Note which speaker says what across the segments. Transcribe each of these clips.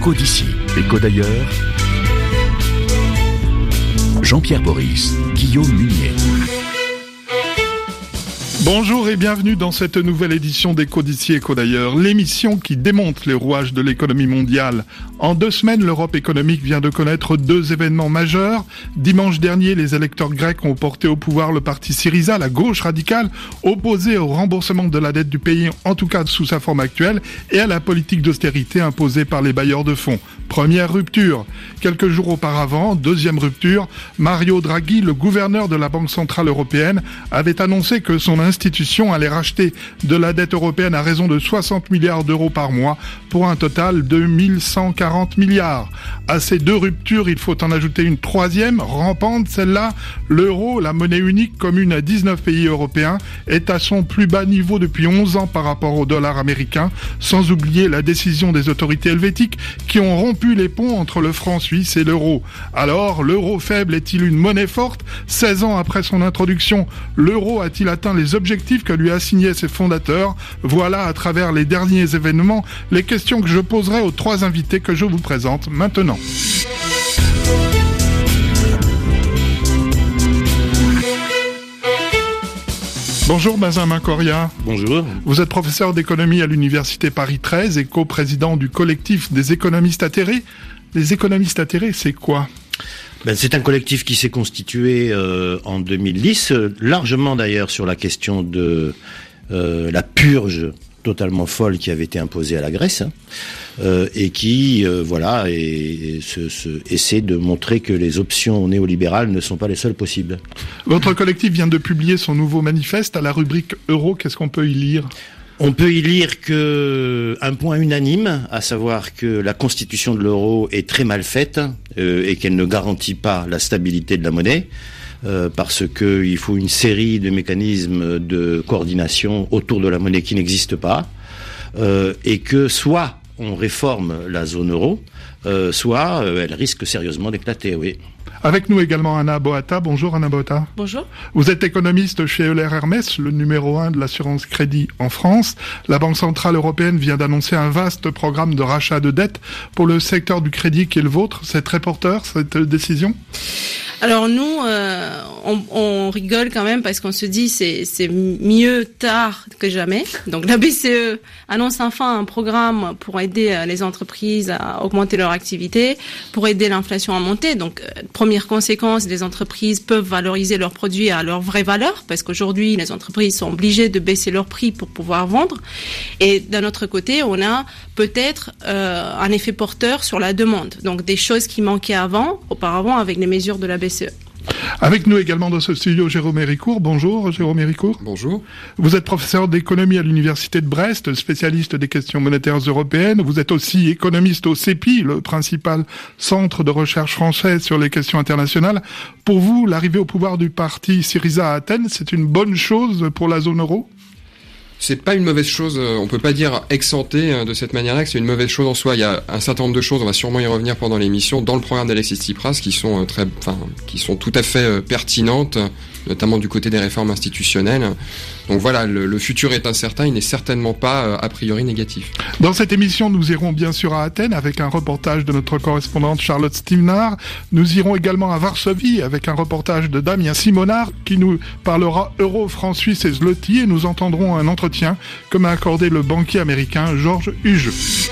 Speaker 1: Écho d'ici, écho d'ailleurs. Jean-Pierre Boris, Guillaume Munier.
Speaker 2: Bonjour et bienvenue dans cette nouvelle édition d'Écho d'ici, Écho d'ailleurs, l'émission qui démonte les rouages de l'économie mondiale. En 2 semaines, l'Europe économique vient de connaître 2 événements majeurs. Dimanche dernier, les électeurs grecs ont porté au pouvoir le parti Syriza, la gauche radicale, opposée au remboursement de la dette du pays, en tout cas sous sa forme actuelle, et à la politique d'austérité imposée par les bailleurs de fonds. Première rupture. Quelques jours auparavant, deuxième rupture, Mario Draghi, le gouverneur de la Banque Centrale Européenne, avait annoncé que son institution allait racheter de la dette européenne à raison de 60 milliards d'euros par mois pour un total de 1140 milliards. À ces 2 ruptures, il faut en ajouter une troisième, rampante, celle-là. L'euro, la monnaie unique commune à 19 pays européens, est à son plus bas niveau depuis 11 ans par rapport au dollar américain, sans oublier la décision des autorités helvétiques qui ont rompu les ponts entre le franc suisse et l'euro. Alors, l'euro faible est-il une monnaie forte ? 16 ans après son introduction, l'euro a-t-il atteint les objectifs que lui assignaient ses fondateurs ? Voilà, à travers les derniers événements, les questions que je poserai aux 3 invités que je vous présente maintenant. Bonjour Benjamin Coria.
Speaker 3: Bonjour.
Speaker 2: Vous êtes professeur d'économie à l'université Paris 13 et co-président du collectif des économistes atterrés. Les économistes atterrés, c'est quoi ?
Speaker 3: C'est un collectif qui s'est constitué en 2010, largement d'ailleurs sur la question de la purge totalement folle qui avait été imposée à la Grèce, et qui essaie de montrer que les options néolibérales ne sont pas les seules possibles.
Speaker 2: Votre collectif vient de publier son nouveau manifeste à la rubrique Euro. Qu'est-ce qu'on peut y lire ?
Speaker 3: On peut y lire un point unanime, à savoir que la constitution de l'euro est très mal faite et qu'elle ne garantit pas la stabilité de la monnaie, parce qu'il faut une série de mécanismes de coordination autour de la monnaie qui n'existent pas, et que soit on réforme la zone euro, soit elle risque sérieusement d'éclater, oui.
Speaker 2: Avec nous également Anna Boata. Bonjour Anna Boata.
Speaker 4: Bonjour.
Speaker 2: Vous êtes économiste chez Euler Hermès, le numéro 1 de l'assurance crédit en France. La Banque Centrale Européenne vient d'annoncer un vaste programme de rachat de dettes pour le secteur du crédit qui est le vôtre. C'est très porteur, cette décision ?
Speaker 4: Alors nous, on rigole quand même parce qu'on se dit c'est mieux tard que jamais. Donc la BCE annonce enfin un programme pour aider les entreprises à augmenter leur activité, pour aider l'inflation à monter. Donc première conséquence, les entreprises peuvent valoriser leurs produits à leur vraie valeur parce qu'aujourd'hui les entreprises sont obligées de baisser leurs prix pour pouvoir vendre. Et d'un autre côté, on a peut-être un effet porteur sur la demande. Donc des choses qui manquaient auparavant avec les mesures de la BCE.
Speaker 2: Avec nous également dans ce studio Jérôme Héricourt. Bonjour Jérôme Héricourt.
Speaker 5: Bonjour.
Speaker 2: Vous êtes professeur d'économie à l'université de Brest, spécialiste des questions monétaires européennes. Vous êtes aussi économiste au CEPI, le principal centre de recherche français sur les questions internationales. Pour vous, l'arrivée au pouvoir du parti Syriza à Athènes, c'est une bonne chose pour la zone euro ?
Speaker 5: C'est pas une mauvaise chose, on peut pas dire ex-ante de cette manière-là que c'est une mauvaise chose en soi. Il y a un certain nombre de choses, on va sûrement y revenir pendant l'émission, dans le programme d'Alexis Tsipras qui sont qui sont tout à fait pertinentes, notamment du côté des réformes institutionnelles. Donc voilà, le futur est incertain, il n'est certainement pas a priori négatif.
Speaker 2: Dans cette émission, nous irons bien sûr à Athènes avec un reportage de notre correspondante Charlotte Stevenard. Nous irons également à Varsovie avec un reportage de Damien Simonard qui nous parlera euro, franc suisse et zloty, et nous entendrons un entretien que m'a accordé le banquier américain Georges Hughes.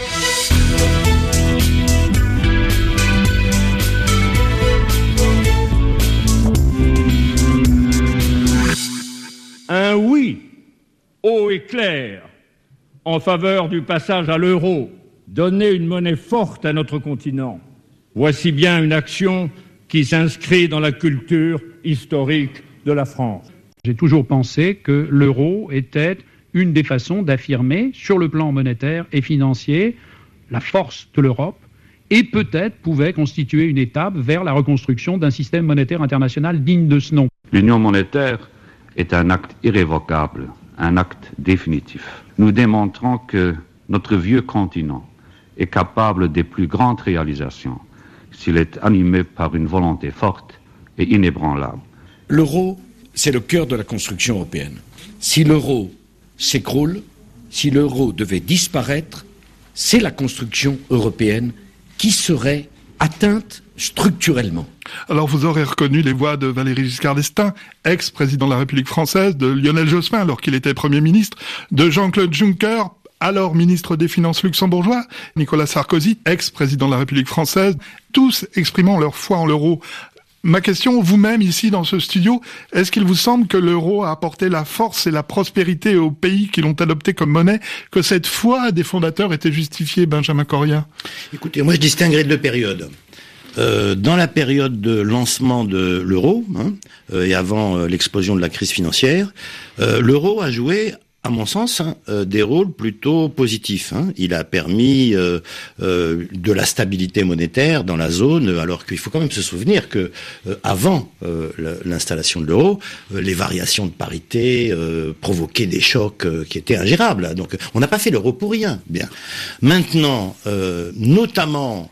Speaker 6: Un oui haut et clair en faveur du passage à l'euro, donner une monnaie forte à notre continent. Voici bien une action qui s'inscrit dans la culture historique de la France.
Speaker 7: J'ai toujours pensé que l'euro était une des façons d'affirmer, sur le plan monétaire et financier, la force de l'Europe et peut-être pouvait constituer une étape vers la reconstruction d'un système monétaire international digne de ce nom.
Speaker 8: L'union monétaire est un acte irrévocable, un acte définitif. Nous démontrons que notre vieux continent est capable des plus grandes réalisations s'il est animé par une volonté forte et inébranlable.
Speaker 9: L'euro, c'est le cœur de la construction européenne. Si l'euro s'écroule, si l'euro devait disparaître, c'est la construction européenne qui serait atteinte structurellement.
Speaker 2: Alors vous aurez reconnu les voix de Valéry Giscard d'Estaing, ex-président de la République française, de Lionel Jospin alors qu'il était Premier ministre, de Jean-Claude Juncker, alors ministre des Finances luxembourgeois, Nicolas Sarkozy, ex-président de la République française, tous exprimant leur foi en l'euro. Ma question, vous-même ici dans ce studio, est-ce qu'il vous semble que l'euro a apporté la force et la prospérité aux pays qui l'ont adopté comme monnaie, que cette foi des fondateurs était justifiée, Benjamin Correa?
Speaker 3: Écoutez, moi je distinguerais deux périodes. Dans la période de lancement de l'euro, et avant l'explosion de la crise financière, l'euro a joué, à mon sens, des rôles plutôt positifs. Il a permis de la stabilité monétaire dans la zone, alors qu'il faut quand même se souvenir que avant l'installation de l'euro, les variations de parité provoquaient des chocs qui étaient ingérables. Donc, on n'a pas fait l'euro pour rien. Bien. Maintenant, notamment,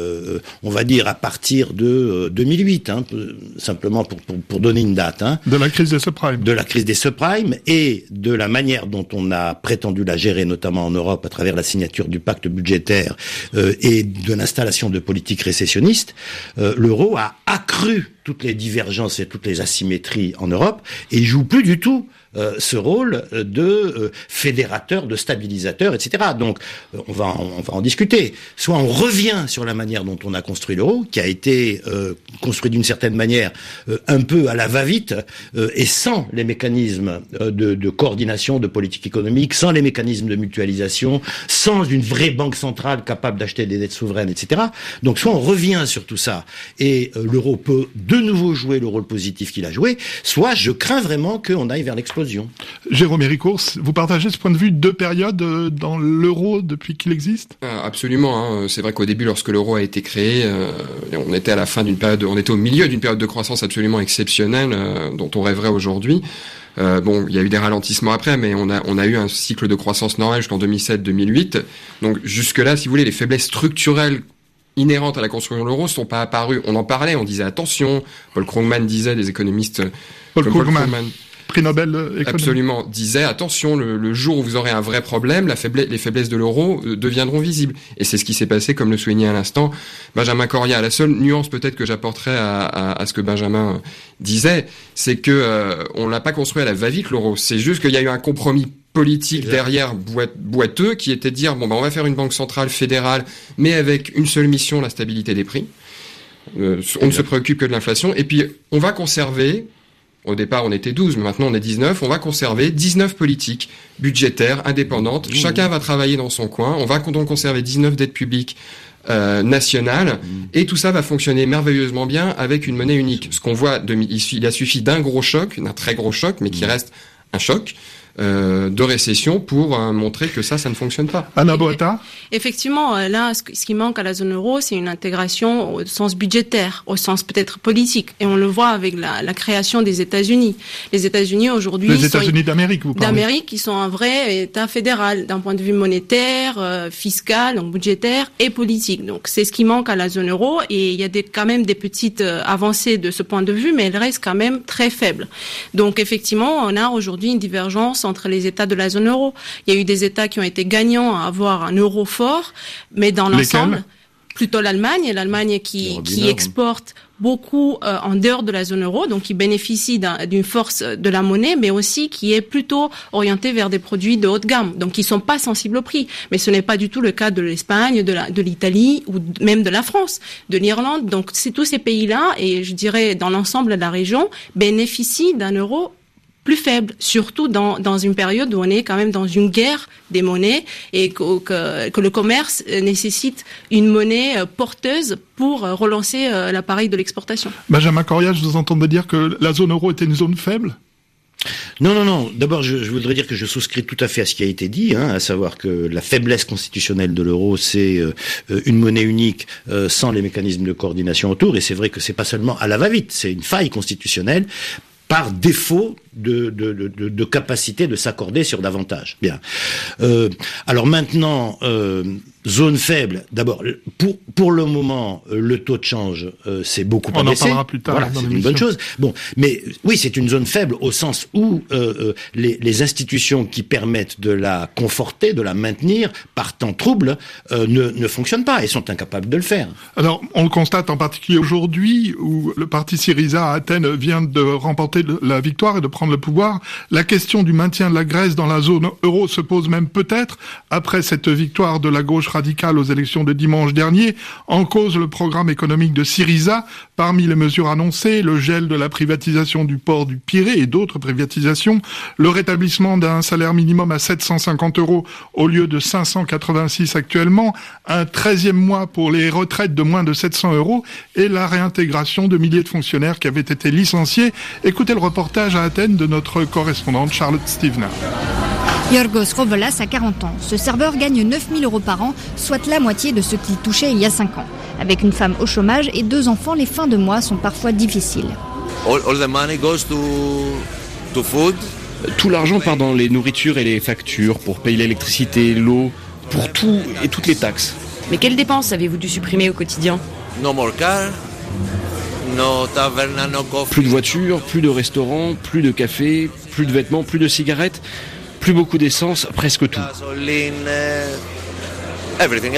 Speaker 3: on va dire à partir de 2008, simplement pour donner une date.
Speaker 2: De la crise des subprimes.
Speaker 3: De la crise des subprimes et de la manière dont on a prétendu la gérer, notamment en Europe, à travers la signature du pacte budgétaire et de l'installation de politiques récessionnistes, l'euro a accru toutes les divergences et toutes les asymétries en Europe et joue plus du tout ce rôle de fédérateur, de stabilisateur, etc. Donc, on va en discuter. Soit on revient sur la manière dont on a construit l'euro, qui a été construit d'une certaine manière un peu à la va-vite et sans les mécanismes de coordination de politique économique, sans les mécanismes de mutualisation, sans une vraie banque centrale capable d'acheter des dettes souveraines, etc. Donc, soit on revient sur tout ça et l'euro peut de nouveau jouer le rôle positif qu'il a joué, soit je crains vraiment qu'on aille vers l'explosion.
Speaker 2: Jérôme Héricourt, vous partagez ce point de vue, deux périodes dans l'euro depuis qu'il existe?
Speaker 5: Absolument. C'est vrai qu'au début, lorsque l'euro a été créé, on était à la fin d'une période, on était au milieu d'une période de croissance absolument exceptionnelle dont on rêverait aujourd'hui. Il y a eu des ralentissements après, mais on a eu un cycle de croissance normal jusqu'en 2007-2008. Donc jusque-là, si vous voulez, les faiblesses structurelles inhérentes à la construction de l'euro ne sont pas apparues. On en parlait, on disait attention. Paul Krugman disait, des économistes...
Speaker 2: Paul Krugman. Prix Nobel économique.
Speaker 5: Absolument, disait attention, le jour où vous aurez un vrai problème, les faiblesses de l'euro deviendront visibles. Et c'est ce qui s'est passé, comme le soulignait à l'instant Benjamin Correa. La seule nuance peut-être que j'apporterais à ce que Benjamin disait, c'est que on l'a pas construit à la va-vite l'euro. C'est juste qu'il y a eu un compromis politique derrière boiteux qui était de dire on va faire une banque centrale fédérale, mais avec une seule mission, la stabilité des prix. On ne se préoccupe que de l'inflation. Et puis on va conserver. Au départ, on était 12, mais maintenant on est 19. On va conserver 19 politiques budgétaires indépendantes. Chacun va travailler dans son coin. On va donc conserver 19 dettes publiques nationales. Et tout ça va fonctionner merveilleusement bien avec une monnaie unique. Ce qu'on voit, il a suffi d'un gros choc, d'un très gros choc, mais qui reste un choc de récession pour montrer que ça ne fonctionne pas.
Speaker 2: Anna Boata.
Speaker 4: Effectivement, là, ce qui manque à la zone euro, c'est une intégration au sens budgétaire, au sens peut-être politique. Et on le voit avec la création des États-Unis. Les États-Unis aujourd'hui...
Speaker 2: Les États-Unis d'Amérique, vous parlez.
Speaker 4: D'Amérique, qui sont un vrai État fédéral, d'un point de vue monétaire, fiscal, donc budgétaire et politique. Donc c'est ce qui manque à la zone euro. Et il y a quand même des petites avancées de ce point de vue, mais elles restent quand même très faibles. Donc effectivement, on a aujourd'hui une divergence entre les États de la zone euro. Il y a eu des États qui ont été gagnants à avoir un euro fort, mais dans l'ensemble, plutôt l'Allemagne qui exporte beaucoup en dehors de la zone euro, donc qui bénéficie d'une force de la monnaie, mais aussi qui est plutôt orientée vers des produits de haute gamme, donc qui sont pas sensibles au prix. Mais ce n'est pas du tout le cas de l'Espagne, de l'Italie ou même de la France, de l'Irlande. Donc c'est tous ces pays-là, et je dirais dans l'ensemble de la région, bénéficient d'un euro plus faible, surtout dans une période où on est quand même dans une guerre des monnaies et que le commerce nécessite une monnaie porteuse pour relancer l'appareil de l'exportation.
Speaker 2: Benjamin Correa, je vous entendais dire que la zone euro était une zone faible ?
Speaker 3: Non. D'abord, je voudrais dire que je souscris tout à fait à ce qui a été dit, à savoir que la faiblesse constitutionnelle de l'euro, c'est une monnaie unique sans les mécanismes de coordination autour. Et c'est vrai que c'est pas seulement à la va-vite, c'est une faille constitutionnelle par défaut de capacité de s'accorder sur davantage. Bien. Alors maintenant, zone faible. D'abord, pour le moment, le taux de change c'est beaucoup pas baissé.
Speaker 2: On en parlera plus tard.
Speaker 3: Voilà, c'est une bonne chose. Bon, mais oui, c'est une zone faible au sens où les institutions qui permettent de la conforter, de la maintenir par temps trouble, ne fonctionnent pas et sont incapables de le faire.
Speaker 2: Alors, on le constate en particulier aujourd'hui où le parti Syriza à Athènes vient de remporter la victoire et de prendre le pouvoir. La question du maintien de la Grèce dans la zone euro se pose même peut-être après cette victoire de la gauche radicale aux élections de dimanche dernier. En cause, le programme économique de Syriza. Parmi les mesures annoncées, le gel de la privatisation du port du Pirée et d'autres privatisations, le rétablissement d'un salaire minimum à 750 € au lieu de 586 actuellement, un 13e mois pour les retraites de moins de 700 € et la réintégration de milliers de fonctionnaires qui avaient été licenciés. Écoutez le reportage à Athènes de notre correspondante Charlotte Stevener.
Speaker 10: Yorgos Rovelas a 40 ans. Ce serveur gagne 9 000 € par an, soit la moitié de ce qu'il touchait il y a 5 ans. Avec une femme au chômage et 2 enfants, les fins de mois sont parfois difficiles.
Speaker 11: All the money goes to food.
Speaker 12: Tout l'argent part dans les nourritures et les factures pour payer l'électricité, l'eau, pour tout et toutes les taxes.
Speaker 13: Mais quelles dépenses avez-vous dû supprimer au quotidien?
Speaker 11: No more car, no taverna, no coffee.
Speaker 12: Plus de voitures, plus de restaurants, plus de café, plus de vêtements, plus de cigarettes, plus beaucoup d'essence, presque tout.
Speaker 11: Gasoline, everything.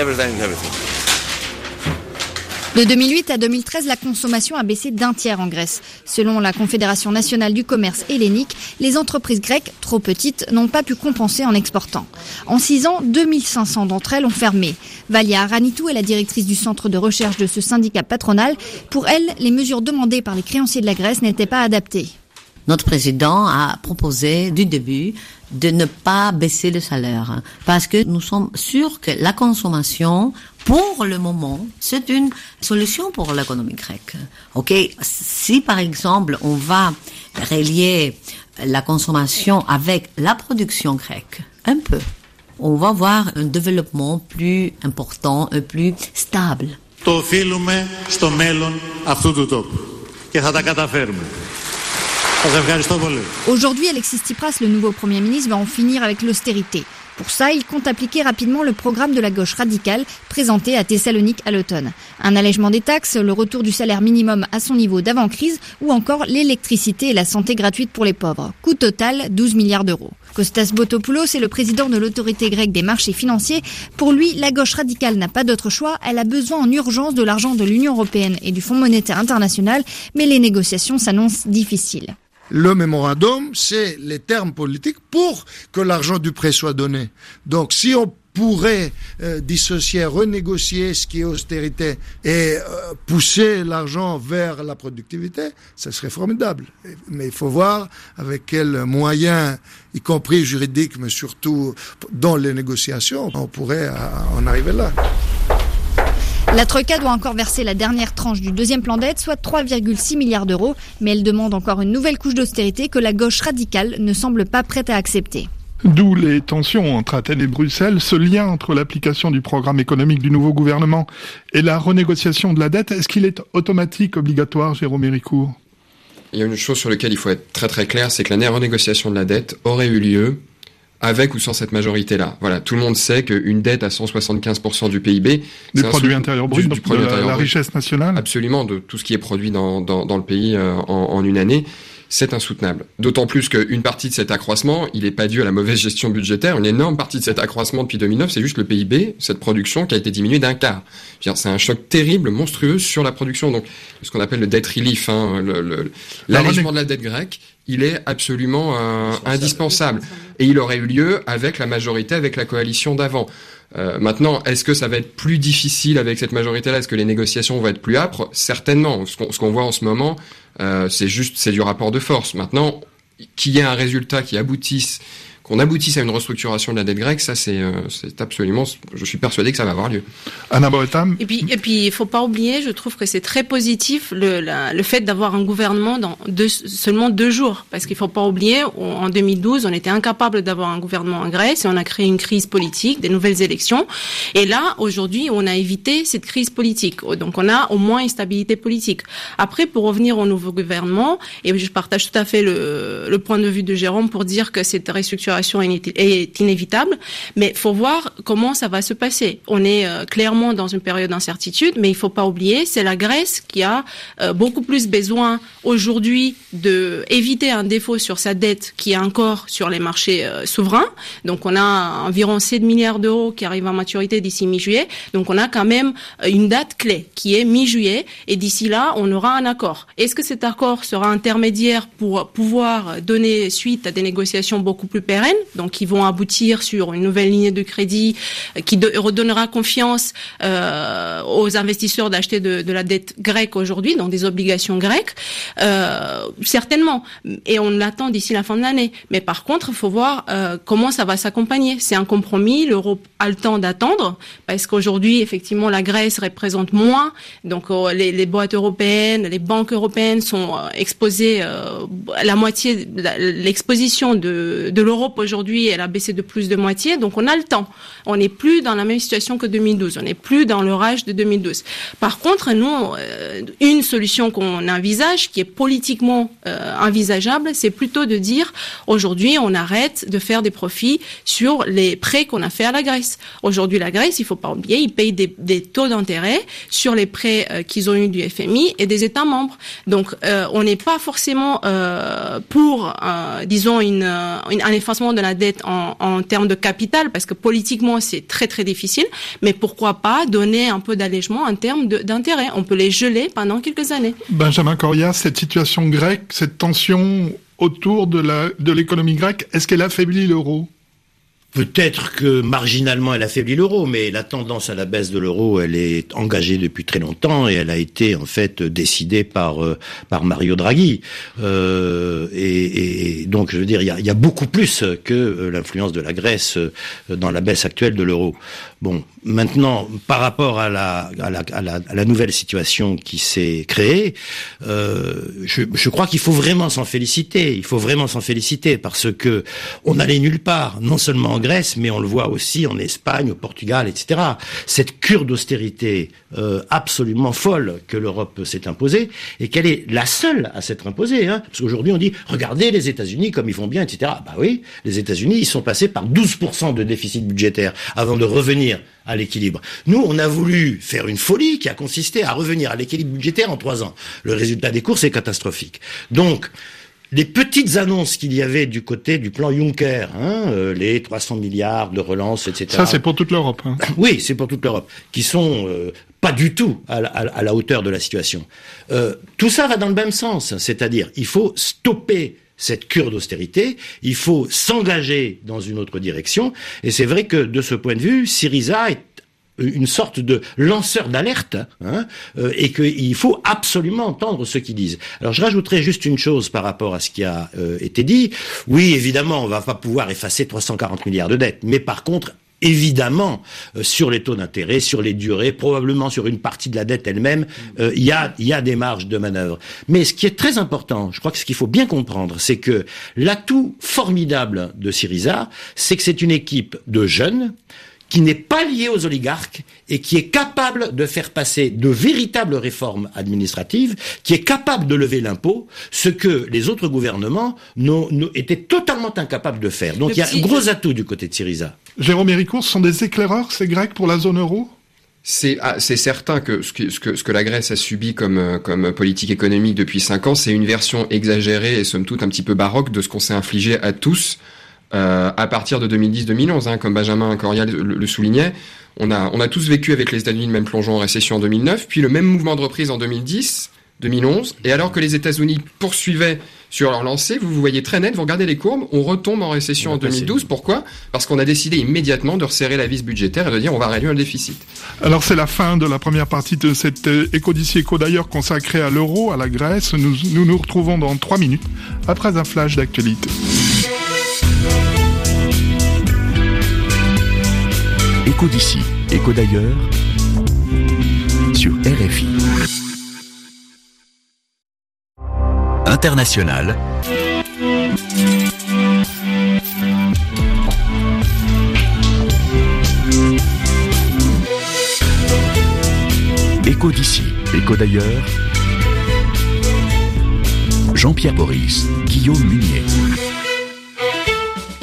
Speaker 10: De 2008 à 2013, la consommation a baissé d'un tiers en Grèce. Selon la Confédération nationale du commerce hellénique, les entreprises grecques, trop petites, n'ont pas pu compenser en exportant. En 6 ans, 2500 d'entre elles ont fermé. Valia Aranitou est la directrice du centre de recherche de ce syndicat patronal. Pour elle, les mesures demandées par les créanciers de la Grèce n'étaient pas adaptées.
Speaker 14: Notre président a proposé du début de ne pas baisser le salaire parce que nous sommes sûrs que la consommation, pour le moment, c'est une solution pour l'économie grecque. Ok, si par exemple on va relier la consommation avec la production grecque, un peu, on va voir un développement plus important et plus stable.
Speaker 15: Το οφείλουμε στο μέλλον αυτού του τόπου και θα τα καταφέρουμε.
Speaker 10: Aujourd'hui, Alexis Tsipras, le nouveau Premier ministre, va en finir avec l'austérité. Pour ça, il compte appliquer rapidement le programme de la gauche radicale présenté à Thessalonique à l'automne. Un allègement des taxes, le retour du salaire minimum à son niveau d'avant-crise ou encore l'électricité et la santé gratuite pour les pauvres. Coût total, 12 milliards d'euros. Kostas Botopoulos est le président de l'autorité grecque des marchés financiers. Pour lui, la gauche radicale n'a pas d'autre choix. Elle a besoin en urgence de l'argent de l'Union européenne et du Fonds monétaire international, mais les négociations s'annoncent difficiles.
Speaker 16: Le mémorandum, c'est les termes politiques pour que l'argent du prêt soit donné. Donc, si on pourrait dissocier, renégocier ce qui est austérité et pousser l'argent vers la productivité, ça serait formidable. Mais il faut voir avec quels moyens, y compris juridiques, mais surtout dans les négociations, on pourrait en arriver là.
Speaker 10: La Troïka doit encore verser la dernière tranche du deuxième plan d'aide, soit 3,6 milliards d'euros, mais elle demande encore une nouvelle couche d'austérité que la gauche radicale ne semble pas prête à accepter.
Speaker 2: D'où les tensions entre Athènes et Bruxelles, ce lien entre l'application du programme économique du nouveau gouvernement et la renégociation de la dette. Est-ce qu'il est automatique, obligatoire, Jérôme Héricourt ?
Speaker 5: Il y a une chose sur laquelle il faut être très très clair, c'est que la renégociation de la dette aurait eu lieu avec ou sans cette majorité-là. Voilà, tout le monde sait qu'une dette à 175% du PIB...
Speaker 2: Du produit intérieur brut, de la richesse nationale.
Speaker 5: Absolument, de tout ce qui est produit dans le pays en une année, c'est insoutenable. D'autant plus qu'une partie de cet accroissement, il n'est pas dû à la mauvaise gestion budgétaire. Une énorme partie de cet accroissement depuis 2009, c'est juste le PIB, cette production qui a été diminuée d'un quart. C'est un choc terrible, monstrueux sur la production. Donc, ce qu'on appelle le debt relief, l'allègement de la dette grecque, il est absolument indispensable. Et il aurait eu lieu avec la majorité, avec la coalition d'avant. Maintenant, est-ce que ça va être plus difficile avec cette majorité-là? Est-ce que les négociations vont être plus âpres? Certainement. Ce qu'on voit en ce moment, c'est du rapport de force. Maintenant, qu'il y ait un résultat qu'on aboutisse à une restructuration de la dette grecque, ça c'est absolument, je suis persuadé que ça va avoir lieu.
Speaker 2: Anna Boetam.
Speaker 4: Et puis il faut pas oublier, je trouve que c'est très positif le fait d'avoir un gouvernement dans seulement 2 jours, parce qu'il faut pas oublier, en 2012 on était incapable d'avoir un gouvernement en Grèce et on a créé une crise politique, des nouvelles élections, et là aujourd'hui on a évité cette crise politique, donc on a au moins une stabilité politique. Après, pour revenir au nouveau gouvernement, et je partage tout à fait le point de vue de Jérôme pour dire que cette restructuration récupération est inévitable, mais faut voir comment ça va se passer. On est clairement dans une période d'incertitude, mais il faut pas oublier, c'est la Grèce qui a beaucoup plus besoin aujourd'hui de éviter un défaut sur sa dette qui est encore sur les marchés souverains. Donc on a environ 7 milliards d'euros qui arrivent à maturité d'ici mi-juillet. Donc on a quand même une date clé qui est mi-juillet, et d'ici là, on aura un accord. Est-ce que cet accord sera intermédiaire pour pouvoir donner suite à des négociations beaucoup plus pérennes, donc qui vont aboutir sur une nouvelle ligne de crédit qui redonnera confiance aux investisseurs d'acheter de la dette grecque aujourd'hui, donc des obligations grecques, certainement, et on l'attend d'ici la fin de l'année. Mais par contre, il faut voir comment ça va s'accompagner. C'est un compromis, l'Europe a le temps d'attendre, parce qu'aujourd'hui, effectivement, la Grèce représente moins, donc les boîtes européennes, les banques européennes sont exposées, la moitié, l'exposition de l'Europe aujourd'hui, elle a baissé de plus de moitié, donc on a le temps. On n'est plus dans la même situation que 2012, on n'est plus dans l'orage de 2012. Par contre, nous, une solution qu'on envisage, qui est politiquement envisageable, c'est plutôt de dire, aujourd'hui, on arrête de faire des profits sur les prêts qu'on a fait à la Grèce. Aujourd'hui, la Grèce, il faut pas oublier, ils payent des taux d'intérêt sur les prêts qu'ils ont eu du FMI et des États membres. Donc, on n'est pas forcément pour, disons, un effacement de la dette en termes de capital, parce que politiquement, c'est très très difficile. Mais pourquoi pas donner un peu d'allègement en termes d'intérêt? On peut les geler pendant quelques années.
Speaker 2: Benjamin Correa, cette situation grecque, cette tension autour de l'économie grecque, est-ce qu'elle affaiblit l'euro?
Speaker 3: Peut-être que marginalement elle affaiblit l'euro, mais la tendance à la baisse de l'euro, elle est engagée depuis très longtemps et elle a été en fait décidée par Mario Draghi. Et donc je veux dire, il y a beaucoup plus que l'influence de la Grèce dans la baisse actuelle de l'euro. Bon, maintenant, par rapport à la nouvelle situation qui s'est créée, je crois qu'il faut vraiment s'en féliciter. Il faut vraiment s'en féliciter parce que on n'allait nulle part, non seulement en Grèce, mais on le voit aussi en Espagne, au Portugal, etc. Cette cure d'austérité absolument folle que l'Europe s'est imposée, et qu'elle est la seule à s'être imposée. Parce qu'aujourd'hui, on dit, regardez les États-Unis comme ils font bien, etc. Bah oui, les États-Unis, ils sont passés par 12% de déficit budgétaire avant de revenir à l'équilibre. Nous, on a voulu faire une folie qui a consisté à revenir à l'équilibre budgétaire en 3 ans. Le résultat des courses est catastrophique. Donc, les petites annonces qu'il y avait du côté du plan Juncker, les 300 milliards de relance, etc.
Speaker 2: Ça, c'est pour toute l'Europe.
Speaker 3: Oui, c'est pour toute l'Europe, qui sont pas du tout à la hauteur de la situation. Tout ça va dans le même sens, c'est-à-dire il faut stopper cette cure d'austérité, il faut s'engager dans une autre direction, et c'est vrai que de ce point de vue, Syriza est une sorte de lanceur d'alerte, et qu'il faut absolument entendre ce qu'ils disent. Alors je rajouterai juste une chose par rapport à ce qui a été dit. Oui, évidemment, on va pas pouvoir effacer 340 milliards de dettes, mais par contre, évidemment, sur les taux d'intérêt, sur les durées, probablement sur une partie de la dette elle-même, il y a des marges de manœuvre. Mais ce qui est très important, je crois que ce qu'il faut bien comprendre, c'est que l'atout formidable de Syriza, c'est que c'est une équipe de jeunes qui n'est pas liée aux oligarques et qui est capable de faire passer de véritables réformes administratives, qui est capable de lever l'impôt, ce que les autres gouvernements étaient totalement incapables de faire. Donc il y a un gros atout du côté de Syriza.
Speaker 2: Jérôme Héricourt, ce sont des éclaireurs, ces Grecs, pour la zone euro ?
Speaker 5: C'est certain que ce que la Grèce a subi comme politique économique depuis 5 ans, c'est une version exagérée et somme toute un petit peu baroque de ce qu'on s'est infligé à tous à partir de 2010-2011, comme Benjamin Correa le soulignait. On a tous vécu avec les États-Unis le même plongeon en récession en 2009, puis le même mouvement de reprise en 2010, 2011, et alors que les États-Unis poursuivaient sur leur lancée, vous voyez très net, vous regardez les courbes, on retombe en récession en 2012. Pourquoi ? Parce qu'on a décidé immédiatement de resserrer la vis budgétaire et de dire on va réduire le déficit.
Speaker 2: Alors c'est la fin de la première partie de cette Éco d'ici Éco d'ailleurs consacrée à l'euro, à la Grèce. Nous retrouvons dans 3 minutes après un flash d'actualité.
Speaker 1: Éco d'ici, Éco d'ailleurs, sur RFI. International. Éco d'ici, Éco d'ailleurs. Jean-Pierre Boris, Guillaume Munier.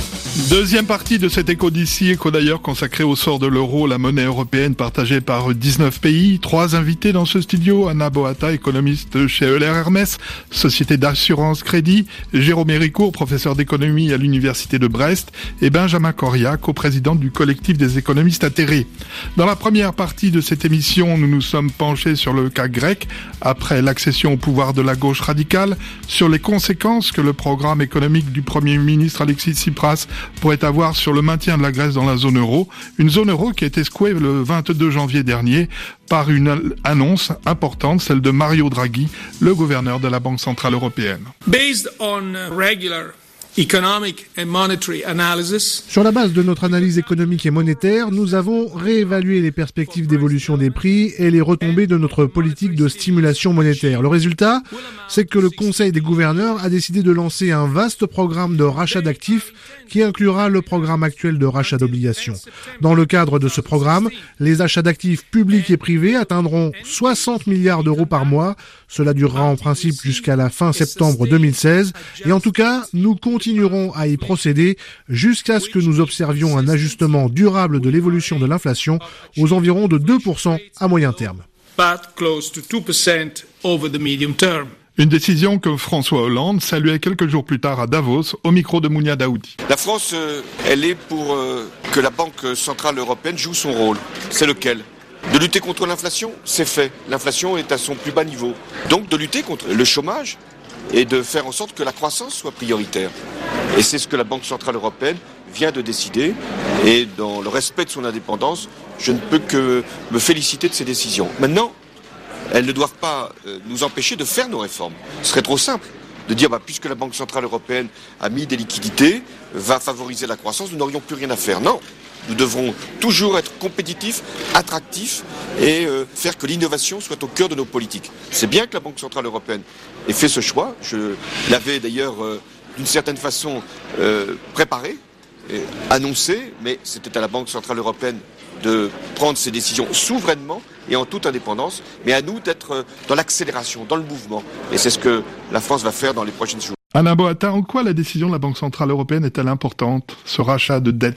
Speaker 2: Deuxième partie de cet écho d'ici, écho d'ailleurs consacré au sort de l'euro, la monnaie européenne partagée par 19 pays. 3 invités dans ce studio, Anna Boata, économiste chez Euler Hermès, société d'assurance crédit, Jérôme Héricourt, professeur d'économie à l'université de Brest, et Benjamin Coria, coprésident du collectif des économistes atterrés. Dans la première partie de cette émission, nous nous sommes penchés sur le cas grec, après l'accession au pouvoir de la gauche radicale, sur les conséquences que le programme économique du Premier ministre Alexis Tsipras pourrait avoir sur le maintien de la Grèce dans la zone euro, une zone euro qui a été secouée le 22 janvier dernier par une annonce importante, celle de Mario Draghi, le gouverneur de la Banque centrale européenne.
Speaker 17: Based on regular economic and monetary analysis.
Speaker 18: Sur la base de notre analyse économique et monétaire, nous avons réévalué les perspectives d'évolution des prix et les retombées de notre politique de stimulation monétaire. Le résultat, c'est que le Conseil des gouverneurs a décidé de lancer un vaste programme de rachat d'actifs qui inclura le programme actuel de rachat d'obligations. Dans le cadre de ce programme, les achats d'actifs publics et privés atteindront 60 milliards d'euros par mois. Cela durera en principe jusqu'à la fin septembre 2016. Et en tout cas, nous continuerons à y procéder jusqu'à ce que nous observions un ajustement durable de l'évolution de l'inflation aux environs de 2% à moyen terme.
Speaker 17: But close to 2% over the medium term.
Speaker 2: Une décision que François Hollande saluait quelques jours plus tard à Davos, au micro de Mounia Daoudi.
Speaker 19: La France, elle est pour que la Banque centrale européenne joue son rôle. C'est lequel ? De lutter contre l'inflation, c'est fait. L'inflation est à son plus bas niveau. Donc de lutter contre le chômage et de faire en sorte que la croissance soit prioritaire. Et c'est ce que la Banque centrale européenne vient de décider. Et dans le respect de son indépendance, je ne peux que me féliciter de ces décisions. Maintenant, elles ne doivent pas nous empêcher de faire nos réformes. Ce serait trop simple de dire, puisque la Banque centrale européenne a mis des liquidités, va favoriser la croissance, nous n'aurions plus rien à faire. Non, nous devrons toujours être compétitifs, attractifs et faire que l'innovation soit au cœur de nos politiques. C'est bien que la Banque centrale européenne ait fait ce choix. Je l'avais d'ailleurs d'une certaine façon préparé, annoncé, mais c'était à la Banque centrale européenne de prendre ses décisions souverainement et en toute indépendance, mais à nous d'être dans l'accélération, dans le mouvement. Et c'est ce que la France va faire dans les prochaines jours.
Speaker 2: Anna Boata, en quoi la décision de la Banque centrale européenne est-elle importante, ce rachat de dette ?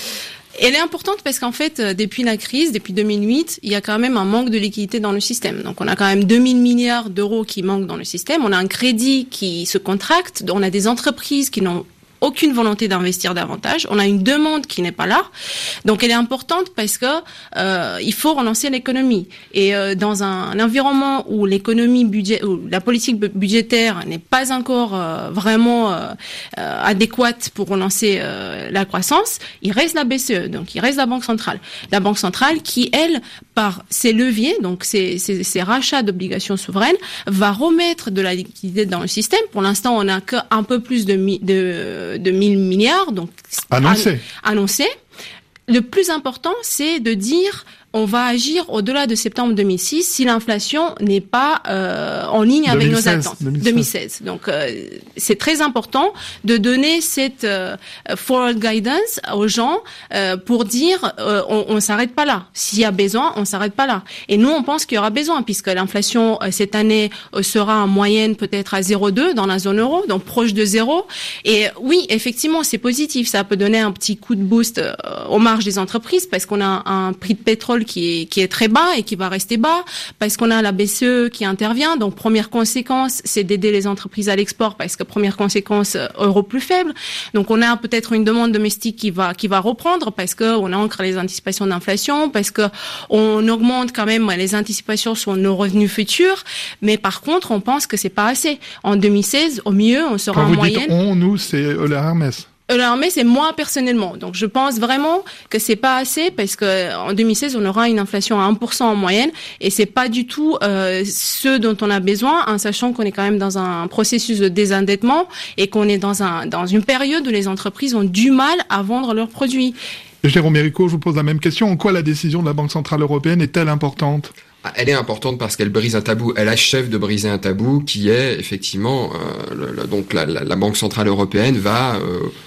Speaker 4: Elle est importante parce qu'en fait, depuis la crise, depuis 2008, il y a quand même un manque de liquidité dans le système. Donc on a quand même 2000 milliards d'euros qui manquent dans le système. On a un crédit qui se contracte. On a des entreprises qui n'ont aucune volonté d'investir davantage. On a une demande qui n'est pas là. Donc elle est importante parce que il faut relancer l'économie. Et dans un environnement où où la politique budgétaire n'est pas encore vraiment adéquate pour relancer la croissance, il reste la BCE, donc il reste la Banque centrale. La Banque centrale qui, elle, par ses leviers, donc ses rachats d'obligations souveraines, va remettre de la liquidité dans le système. Pour l'instant, on n'a qu'un peu plus de 1000 milliards, donc annoncé. Le plus important, c'est de dire on va agir au-delà de septembre 2006 si l'inflation n'est pas en ligne avec nos attentes. 2016. Donc c'est très important de donner cette forward guidance aux gens pour dire on s'arrête pas là. S'il y a besoin, on s'arrête pas là. Et nous on pense qu'il y aura besoin puisque l'inflation cette année sera en moyenne peut-être à 0,2 dans la zone euro, donc proche de 0. Et oui, effectivement, c'est positif. Ça peut donner un petit coup de boost aux marges des entreprises parce qu'on a un prix de pétrole qui est très bas et qui va rester bas, parce qu'on a la BCE qui intervient. Donc première conséquence, c'est d'aider les entreprises à l'export, parce que première conséquence, euro plus faible. Donc on a peut-être une demande domestique qui va reprendre, parce que on ancre les anticipations d'inflation, parce que on augmente quand même les anticipations sur nos revenus futurs. Mais par contre, on pense que c'est pas assez. En 2016, au mieux, on sera en moyenne.
Speaker 2: Quand vous dites on, nous, c'est Euler Hermès.
Speaker 4: Mais c'est moi personnellement. Donc je pense vraiment que c'est pas assez parce que en 2016 on aura une inflation à 1% en moyenne et c'est pas du tout ce dont on a besoin, en sachant qu'on est quand même dans un processus de désendettement et qu'on est dans une période où les entreprises ont du mal à vendre leurs produits.
Speaker 2: Jérôme Héricourt, je vous pose la même question. En quoi la décision de la Banque centrale européenne est-elle importante ?
Speaker 5: Elle est importante parce qu'elle brise un tabou. Elle achève de briser un tabou qui est effectivement donc la Banque centrale européenne va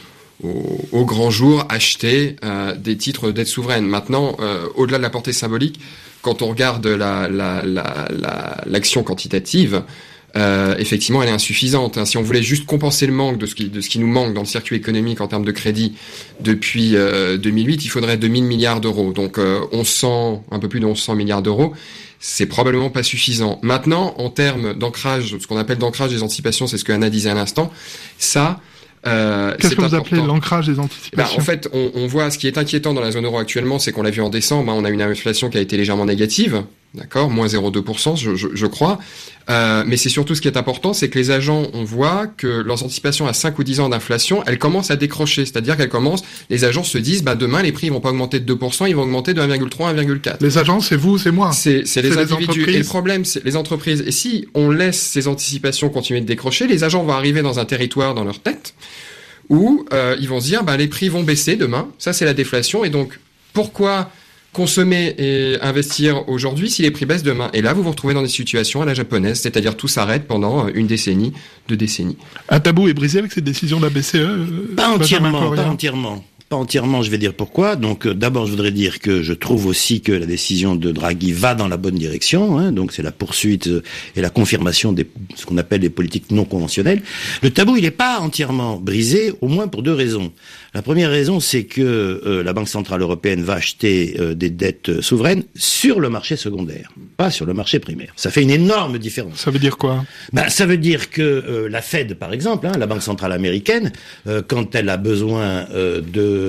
Speaker 5: au grand jour acheter des titres de dette souveraine. Maintenant, au-delà de la portée symbolique, quand on regarde l'action quantitative, effectivement, elle est insuffisante. Si on voulait juste compenser le manque de ce qui nous manque dans le circuit économique en termes de crédit depuis 2008, il faudrait 2000 milliards d'euros. Donc, un peu plus de 1100 milliards d'euros. C'est probablement pas suffisant. Maintenant, en termes d'ancrage, ce qu'on appelle d'ancrage des anticipations, c'est ce que Anna disait à l'instant, ça...
Speaker 2: Qu'est-ce que vous appelez l'ancrage des anticipations ?
Speaker 5: En fait, on voit ce qui est inquiétant dans la zone euro actuellement, c'est qu'on l'a vu en décembre, on a une inflation qui a été légèrement négative, d'accord, moins 0,2%, je crois. Mais c'est surtout ce qui est important, c'est que les agents, on voit que leurs anticipations à 5 ou 10 ans d'inflation, elles commencent à décrocher, c'est-à-dire les agents se disent, demain les prix ils vont pas augmenter de 2%, ils vont augmenter de 1,3 à 1,4.
Speaker 2: Les agents, c'est vous, c'est moi.
Speaker 5: C'est les individus.
Speaker 2: Entreprises.
Speaker 5: Et le problème, c'est les entreprises. Et si on laisse ces anticipations continuer de décrocher, les agents vont arriver dans un territoire dans leur tête où ils vont se dire, les prix vont baisser demain. Ça, c'est la déflation. Et donc, pourquoi consommer et investir aujourd'hui si les prix baissent demain? Et là, vous vous retrouvez dans des situations à la japonaise, c'est-à-dire tout s'arrête pendant une décennie, 2 décennies.
Speaker 2: Un tabou est brisé avec cette décision de la BCE?
Speaker 3: Pas entièrement, je vais dire pourquoi. Donc d'abord, je voudrais dire que je trouve aussi que la décision de Draghi va dans la bonne direction. Donc c'est la poursuite et la confirmation de ce qu'on appelle les politiques non conventionnelles. Le tabou, il n'est pas entièrement brisé, au moins pour 2 raisons. La première raison, c'est que la Banque Centrale Européenne va acheter des dettes souveraines sur le marché secondaire, pas sur le marché primaire. Ça fait une énorme différence.
Speaker 2: Ça veut dire quoi ?
Speaker 3: Ça veut dire que la Fed, par exemple, la Banque Centrale Américaine, quand elle a besoin de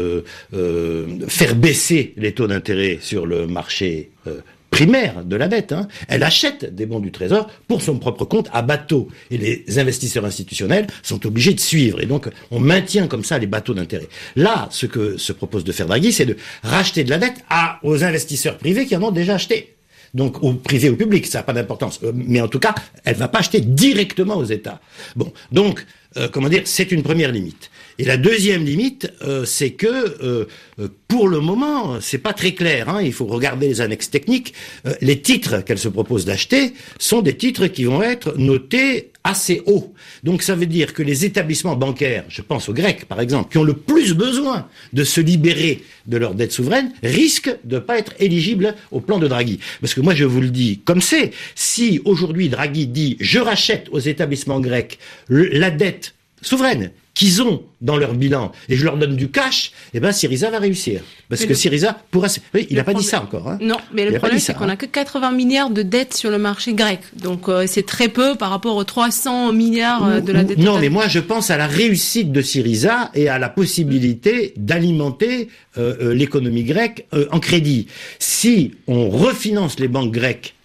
Speaker 3: faire baisser les taux d'intérêt sur le marché primaire de la dette, elle achète des bons du Trésor pour son propre compte à bateau. Et les investisseurs institutionnels sont obligés de suivre. Et donc, on maintient comme ça les bateaux d'intérêt. Là, ce que se propose de faire Draghi, c'est de racheter de la dette aux investisseurs privés qui en ont déjà acheté. Donc, au privé ou au public, ça n'a pas d'importance. Mais en tout cas, elle va pas acheter directement aux États. Bon, donc, c'est une première limite. Et la deuxième limite, c'est que pour le moment, c'est pas très clair. Il faut regarder les annexes techniques. Les titres qu'elle se propose d'acheter sont des titres qui vont être notés assez haut. Donc ça veut dire que les établissements bancaires, je pense aux Grecs par exemple, qui ont le plus besoin de se libérer de leur dette souveraine, risquent de pas être éligibles au plan de Draghi. Parce que moi je vous le dis comme c'est, si aujourd'hui Draghi dit je rachète aux établissements grecs la dette souveraine qu'ils ont dans leur bilan et je leur donne du cash, Syriza va réussir. Parce que Syriza pourra... Oui, il n'a pas dit ça encore.
Speaker 4: Non, mais le problème, c'est qu'on n'a que 80 milliards de dettes sur le marché grec. Donc, c'est très peu par rapport aux 300 milliards de la dette.
Speaker 3: Non, mais moi, je pense à la réussite de Syriza et à la possibilité d'alimenter l'économie grecque en crédit. Si on refinance les banques grecques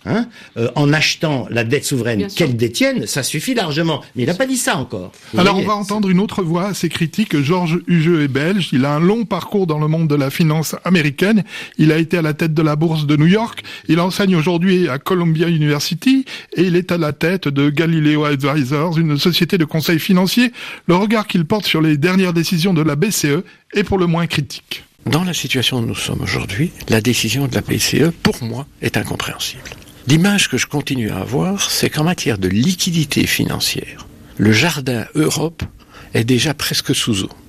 Speaker 3: en achetant la dette souveraine qu'elles détiennent, ça suffit largement. Mais il n'a pas dit ça encore.
Speaker 2: Alors on va entendre une autre voix assez critique. Georges Hugeux est belge. Il a un long parcours dans le monde de la finance américaine. Il a été à la tête de la bourse de New York. Il enseigne aujourd'hui à Columbia University et il est à la tête de Galileo Advisors, une société de conseil financier. Le regard qu'il porte sur les dernières décisions de la BCE est pour le moins critique.
Speaker 20: Dans la situation où nous sommes aujourd'hui, la décision de la BCE, pour moi, est incompréhensible. L'image que je continue à avoir, c'est qu'en matière de liquidité financière, le jardin Europe est déjà presque sous eau.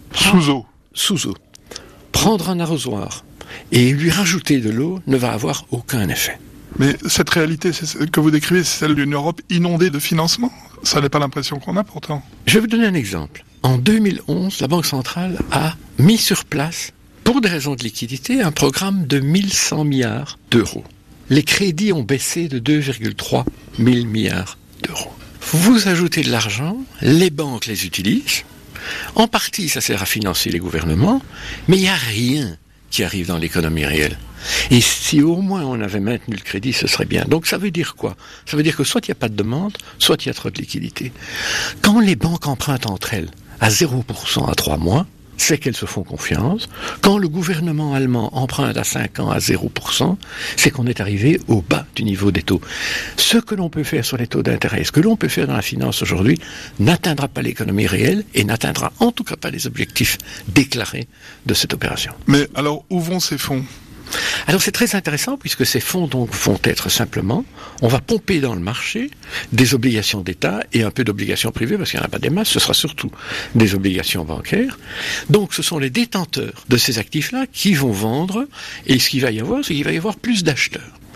Speaker 20: Sous eau. Prendre un arrosoir et lui rajouter de l'eau ne va avoir aucun effet.
Speaker 2: Mais cette réalité que vous décrivez, c'est celle d'une Europe inondée de financement. Ça n'est pas l'impression qu'on a pourtant.
Speaker 20: Je vais vous donner un exemple. En 2011, la Banque centrale a mis sur place, pour des raisons de liquidité, un programme de 1100 milliards d'euros. Les crédits ont baissé de 2,3 000 milliards d'euros. Vous ajoutez de l'argent, les banques les utilisent. En partie, ça sert à financer les gouvernements, mais il n'y a rien qui arrive dans l'économie réelle. Et si au moins on avait maintenu le crédit, ce serait bien. Donc ça veut dire quoi ? Ça veut dire que soit il n'y a pas de demande, soit il y a trop de liquidité. Quand les banques empruntent entre elles à 0% à 3 mois, c'est qu'elles se font confiance. Quand le gouvernement allemand emprunte à 5 ans à 0%, c'est qu'on est arrivé au bas du niveau des taux. Ce que l'on peut faire sur les taux d'intérêt, ce que l'on peut faire dans la finance aujourd'hui, n'atteindra pas l'économie réelle et n'atteindra en tout cas pas les objectifs déclarés de cette opération.
Speaker 2: Mais alors, où vont ces fonds ?
Speaker 20: Alors c'est très intéressant puisque ces fonds donc vont être simplement, on va pomper dans le marché des obligations d'État et un peu d'obligations privées parce qu'il n'y en a pas des masses, ce sera surtout des obligations bancaires. Donc ce sont les détenteurs de ces actifs-là qui vont vendre et ce qu'il va y avoir, c'est qu'il va y avoir plus d'acheteurs.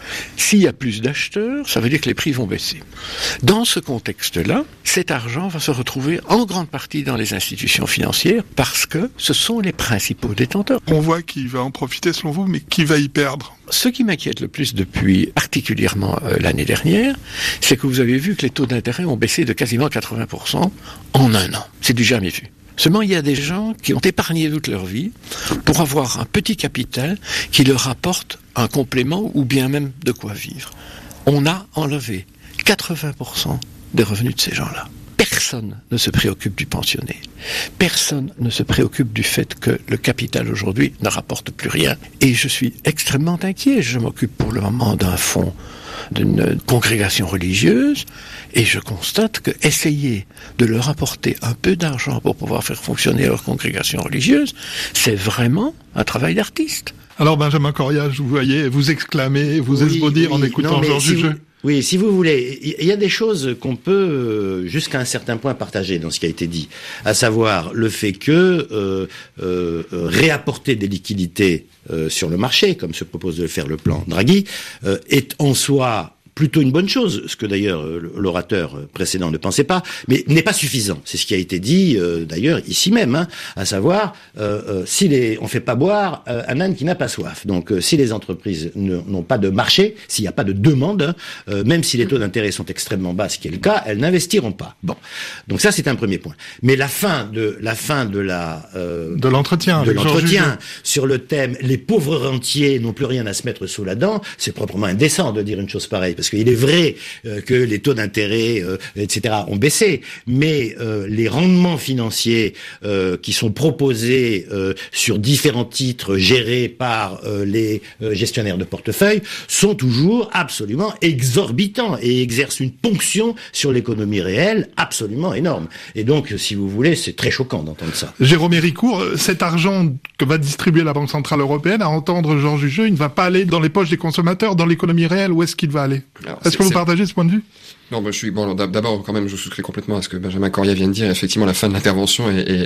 Speaker 20: S'il y a plus d'acheteurs, ça veut dire que les prix vont baisser. Dans ce contexte-là, cet argent va se retrouver en grande partie dans les institutions financières parce que ce sont les principaux détenteurs.
Speaker 2: On voit qui va en profiter selon vous, mais qui va y perdre?
Speaker 20: Ce qui m'inquiète le plus depuis particulièrement l'année dernière, c'est que vous avez vu que les taux d'intérêt ont baissé de quasiment 80% en un an. C'est du jamais vu. Seulement, il y a des gens qui ont épargné toute leur vie pour avoir un petit capital qui leur apporte un complément ou bien même de quoi vivre. On a enlevé 80% des revenus de ces gens-là. Personne ne se préoccupe du pensionné. Personne ne se préoccupe du fait que le capital aujourd'hui ne rapporte plus rien. Et je suis extrêmement inquiet. Je m'occupe pour le moment d'un fonds d'une congrégation religieuse et je constate que essayer de leur apporter un peu d'argent pour pouvoir faire fonctionner leur congrégation religieuse, c'est vraiment un travail d'artiste.
Speaker 2: Alors Benjamin Correa, je vous voyais vous exclamer, vous esbaudir en écoutant Georges Jugeux.
Speaker 3: Oui, si vous voulez, il y a des choses qu'on peut jusqu'à un certain point partager dans ce qui a été dit, à savoir le fait que réapporter des liquidités sur le marché, comme se propose de le faire le plan Draghi, est en soi plutôt une bonne chose, ce que d'ailleurs l'orateur précédent ne pensait pas, mais n'est pas suffisant. C'est ce qui a été dit d'ailleurs ici même, hein, à savoir on fait pas boire un âne qui n'a pas soif. Donc si les entreprises n'ont pas de marché, s'il n'y a pas de demande, même si les taux d'intérêt sont extrêmement bas, ce qui est le cas, elles n'investiront pas. Bon, donc ça c'est un premier point. Mais la fin de l'entretien sur le thème les pauvres rentiers n'ont plus rien à se mettre sous la dent, c'est proprement indécent de dire une chose pareille. Parce qu'il est vrai que les taux d'intérêt, etc., ont baissé, mais les rendements financiers qui sont proposés sur différents titres gérés par les gestionnaires de portefeuille sont toujours absolument exorbitants et exercent une ponction sur l'économie réelle absolument énorme. Et donc, si vous voulez, c'est très choquant d'entendre ça.
Speaker 2: Jérôme Héricourt, cet argent que va distribuer la Banque Centrale Européenne, à entendre Georges Jugeux, il ne va pas aller dans les poches des consommateurs, dans l'économie réelle, où est-ce qu'il va aller? Est-ce que vous partagez ce point de vue?
Speaker 5: Non, d'abord, quand même, je souscris complètement à ce que Benjamin Correa vient de dire. Effectivement, la fin de l'intervention est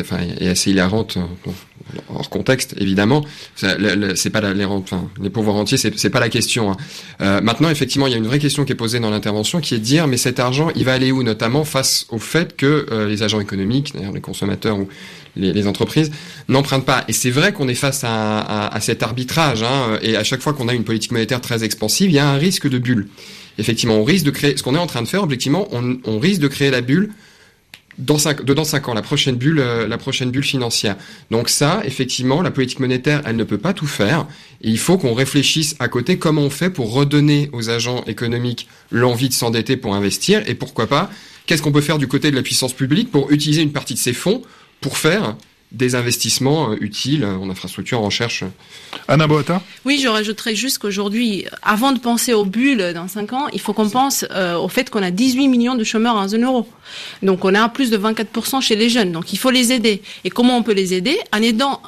Speaker 5: assez hilarante, hors contexte, évidemment. C'est pas les pauvres rentiers, c'est pas la question, hein. Maintenant, effectivement, il y a une vraie question qui est posée dans l'intervention, qui est de dire, mais cet argent, il va aller où, notamment face au fait que les agents économiques, d'ailleurs les consommateurs ou les entreprises, n'empruntent pas. Et c'est vrai qu'on est face à cet arbitrage, hein, et à chaque fois qu'on a une politique monétaire très expansive, il y a un risque de bulle. Effectivement, on risque de créer, ce qu'on est en train de faire, objectivement, on risque de créer la bulle dans 5 ans, la prochaine bulle financière. Donc ça, effectivement, la politique monétaire, elle ne peut pas tout faire. Et il faut qu'on réfléchisse à côté comment on fait pour redonner aux agents économiques l'envie de s'endetter pour investir. Et pourquoi pas, qu'est-ce qu'on peut faire du côté de la puissance publique pour utiliser une partie de ces fonds pour faire des investissements utiles en infrastructure, en recherche.
Speaker 2: Anna Boata ?
Speaker 4: Oui, je rajouterais juste qu'aujourd'hui, avant de penser aux bulles dans 5 ans, il faut qu'on pense au fait qu'on a 18 millions de chômeurs en zone euro. Donc on a plus de 24% chez les jeunes. Donc il faut les aider. Et comment on peut les aider ? En aidant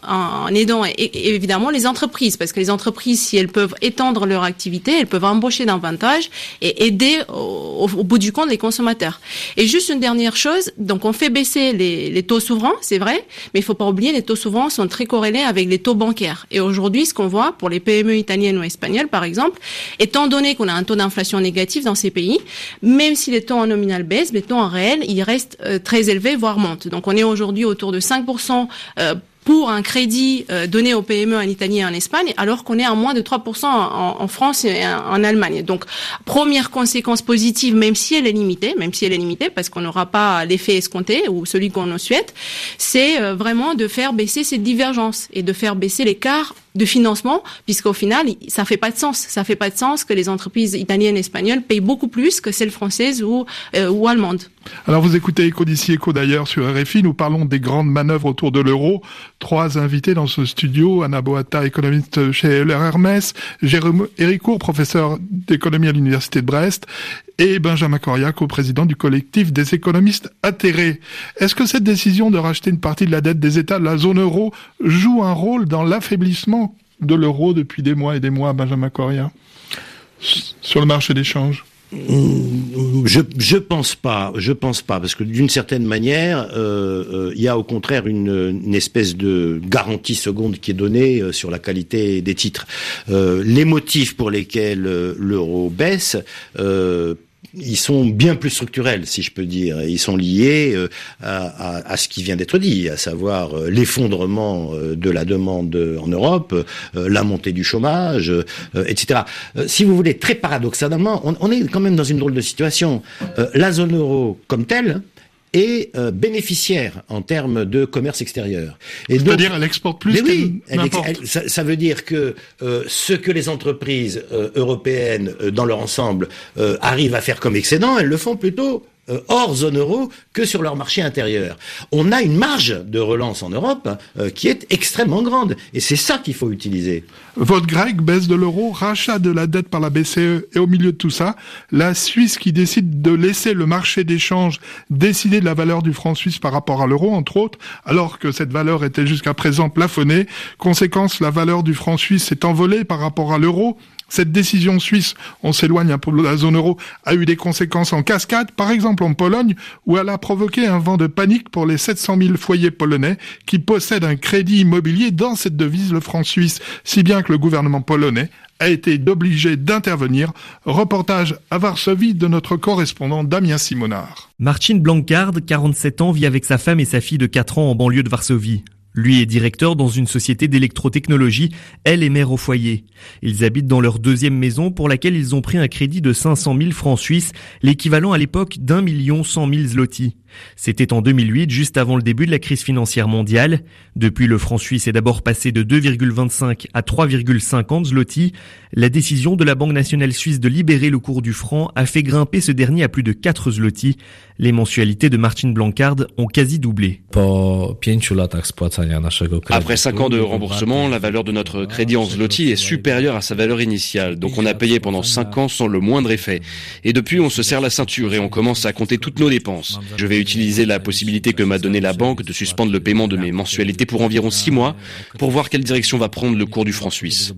Speaker 4: évidemment les entreprises. Parce que les entreprises, si elles peuvent étendre leur activité, elles peuvent embaucher davantage et aider au bout du compte les consommateurs. Et juste une dernière chose, donc on fait baisser les taux souverains, c'est vrai, mais il faut pas oublier, les taux souverains sont très corrélés avec les taux bancaires. Et aujourd'hui, ce qu'on voit pour les PME italiennes ou espagnoles, par exemple, étant donné qu'on a un taux d'inflation négatif dans ces pays, même si les taux en nominal baissent, les taux en réel, ils restent très élevés, voire montent. Donc on est aujourd'hui autour de 5% pour un crédit donné aux PME en Italie et en Espagne, alors qu'on est à moins de 3% en France et en Allemagne. Donc, première conséquence positive, même si elle est limitée, parce qu'on n'aura pas l'effet escompté ou celui qu'on nous souhaite, c'est vraiment de faire baisser cette divergence et de faire baisser l'écart de financement, puisqu'au final, ça fait pas de sens. Ça fait pas de sens que les entreprises italiennes et espagnoles payent beaucoup plus que celles françaises ou allemandes.
Speaker 2: Alors vous écoutez Écho d'ici, Écho d'ailleurs sur RFI. Nous parlons des grandes manœuvres autour de l'euro. 3 invités dans ce studio. Anna Boata, économiste chez Euler Hermès. Jérôme Héricourt, professeur d'économie à l'université de Brest. Et Benjamin Correa, co-président du collectif des économistes atterrés. Est-ce que cette décision de racheter une partie de la dette des États de la zone euro joue un rôle dans l'affaiblissement de l'euro depuis des mois et des mois, Benjamin Correa, sur le marché d'échange?
Speaker 3: Je pense pas, parce que d'une certaine manière, il y a au contraire une espèce de garantie seconde qui est donnée sur la qualité des titres. Les motifs pour lesquels l'euro baisse, ils sont bien plus structurels, si je peux dire. Ils sont liés à ce qui vient d'être dit, à savoir l'effondrement de la demande en Europe, la montée du chômage, etc. Si vous voulez, très paradoxalement, on est quand même dans une drôle de situation. La zone euro comme telle est bénéficiaire en termes de commerce extérieur.
Speaker 2: C'est-à-dire elle exporte plus
Speaker 3: qu'elle n'importe. Ça veut dire que ce que les entreprises européennes dans leur ensemble arrivent à faire comme excédent, elles le font plutôt hors zone euro que sur leur marché intérieur. On a une marge de relance en Europe qui est extrêmement grande et c'est ça qu'il faut utiliser.
Speaker 2: Vote grec, baisse de l'euro, rachat de la dette par la BCE et au milieu de tout ça, la Suisse qui décide de laisser le marché d'échange décider de la valeur du franc suisse par rapport à l'euro, entre autres, alors que cette valeur était jusqu'à présent plafonnée. Conséquence, la valeur du franc suisse s'est envolée par rapport à l'euro. Cette décision suisse, on s'éloigne un peu de la zone euro, a eu des conséquences en cascade, par exemple en Pologne, où elle a provoqué un vent de panique pour les 700 000 foyers polonais qui possèdent un crédit immobilier dans cette devise, le franc suisse, si bien que le gouvernement polonais a été obligé d'intervenir. Reportage à Varsovie de notre correspondant Damien Simonard.
Speaker 21: Marcin Blanquard, 47 ans, vit avec sa femme et sa fille de 4 ans en banlieue de Varsovie. Lui est directeur dans une société d'électrotechnologie, elle est mère au foyer. Ils habitent dans leur deuxième maison pour laquelle ils ont pris un crédit de 500 000 francs suisses, l'équivalent à l'époque d'1 100 000 zlotys. C'était en 2008, juste avant le début de la crise financière mondiale. Depuis, le franc suisse est d'abord passé de 2,25 à 3,50 zlotys. La décision de la Banque nationale suisse de libérer le cours du franc a fait grimper ce dernier à plus de 4 zlotys. Les mensualités de Marcin Blanquard ont quasi doublé.
Speaker 12: Après 5 ans de remboursement, la valeur de notre crédit en zloty est supérieure à sa valeur initiale. Donc on a payé pendant 5 ans sans le moindre effet. Et depuis, on se serre la ceinture et on commence à compter toutes nos dépenses. Je vais utiliser la possibilité que m'a donnée la banque de suspendre le paiement de mes mensualités pour environ 6 mois pour voir quelle direction va prendre le cours du franc suisse.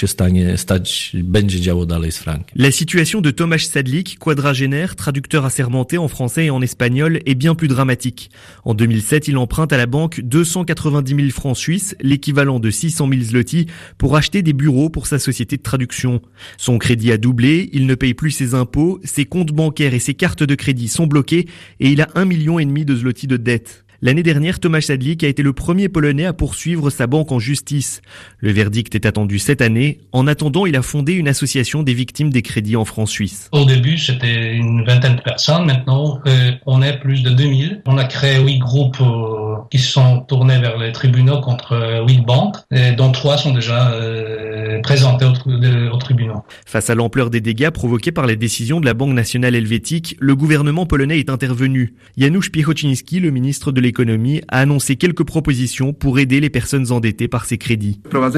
Speaker 21: La situation de Tomasz Sadlik, quadragénaire, traducteur assermenté en français et en espagnol, est bien plus dramatique. En 2007, il emprunte à la banque 290 000 francs suisses, l'équivalent de 600 000 zlotys, pour acheter des bureaux pour sa société de traduction. Son crédit a doublé, il ne paye plus ses impôts, ses comptes bancaires et ses cartes de crédit sont bloqués et il a 1,5 million de zlotys de dette. L'année dernière, Tomasz Sadlik a été le premier Polonais à poursuivre sa banque en justice. Le verdict est attendu cette année. En attendant, il a fondé une association des victimes des crédits en francs suisses.
Speaker 22: Au début, c'était une vingtaine de personnes. Maintenant, on est plus de 2000. On a créé 8 groupes qui sont tournés vers les tribunaux contre 8 banques, dont 3 sont déjà présentés aux tribunaux.
Speaker 21: Face à l'ampleur des dégâts provoqués par les décisions de la Banque nationale helvétique, le gouvernement polonais est intervenu. Janusz Piechociński, le ministre de l'économie, a annoncé quelques propositions pour aider les personnes endettées par ces crédits.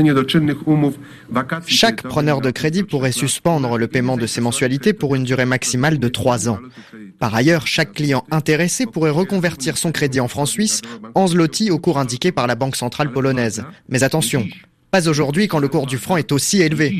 Speaker 23: Chaque preneur de crédit pourrait suspendre le paiement de ses mensualités pour une durée maximale de 3 ans. Par ailleurs, chaque client intéressé pourrait reconvertir son crédit en francs suisses en zloty au cours indiqué par la Banque centrale polonaise. Mais attention, pas aujourd'hui quand le cours du franc est aussi élevé.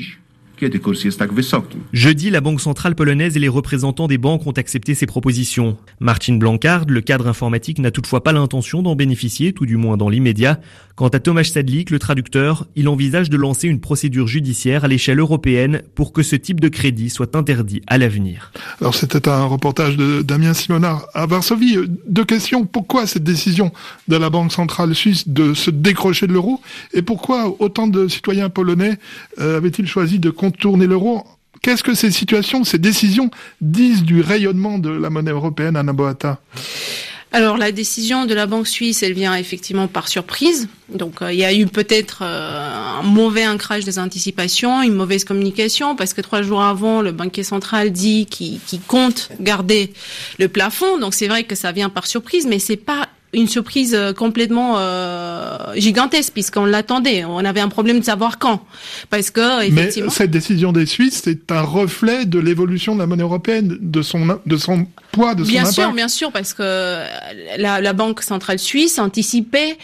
Speaker 21: Jeudi, la Banque centrale polonaise et les représentants des banques ont accepté ces propositions. Marcin Blanquard, le cadre informatique, n'a toutefois pas l'intention d'en bénéficier, tout du moins dans l'immédiat. Quant à Tomasz Sadlik, le traducteur, il envisage de lancer une procédure judiciaire à l'échelle européenne pour que ce type de crédit soit interdit à l'avenir.
Speaker 2: Alors c'était un reportage de Damien Simonard à Varsovie. 2 questions. Pourquoi cette décision de la Banque centrale suisse de se décrocher de l'euro? Et pourquoi autant de citoyens polonais avaient-ils choisi de contourner l'euro? Qu'est-ce que ces situations, ces décisions disent du rayonnement de la monnaie européenne, Anna Boata?
Speaker 4: Alors la décision de la Banque suisse, elle vient effectivement par surprise. Donc il y a eu peut-être un mauvais ancrage des anticipations, une mauvaise communication, parce que 3 jours avant, le banquier central dit qu'il compte garder le plafond. Donc c'est vrai que ça vient par surprise, mais c'est pas une surprise complètement gigantesque, puisqu'on l'attendait. On avait un problème de savoir quand. Parce que, effectivement...
Speaker 2: Mais cette décision des Suisses, c'est un reflet de l'évolution de la monnaie européenne, de son poids, de son impact.
Speaker 4: Bien sûr, parce que la Banque centrale suisse anticipait